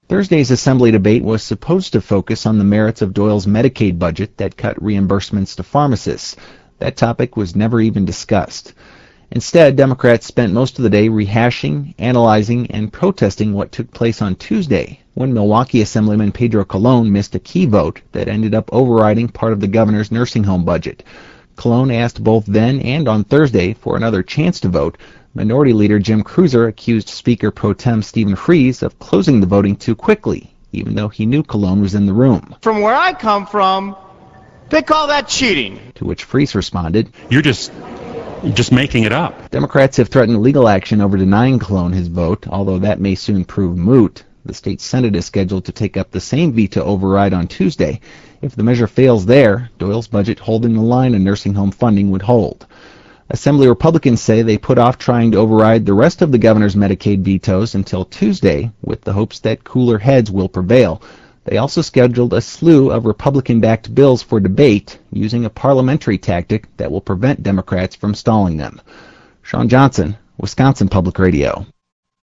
Thursday's Assembly debate was supposed to focus on the merits of Doyle's Medicaid budget that cut reimbursements to pharmacists. That topic was never even discussed. Instead, Democrats spent most of the day rehashing, analyzing, and protesting what took place on Tuesday, when Milwaukee Assemblyman Pedro Colon missed a key vote that ended up overriding part of the governor's nursing home budget. Colon asked both then and on Thursday for another chance to vote. Minority Leader Jim Cruiser accused Speaker Pro Tem Stephen Freese of closing the voting too quickly, even though he knew Colon was in the room. From where I come from, they call that cheating. To which Freese responded, You're just making it up. Democrats have threatened legal action over denying Colon his vote, although that may soon prove moot. The state Senate is scheduled to take up the same veto override on Tuesday. If the measure fails there, Doyle's budget holding the line on nursing home funding would hold. Assembly Republicans say they put off trying to override the rest of the governor's Medicaid vetoes until Tuesday, with the hopes that cooler heads will prevail. They also scheduled a slew of Republican-backed bills for debate, using a parliamentary tactic that will prevent Democrats from stalling them. Sean Johnson, Wisconsin Public Radio.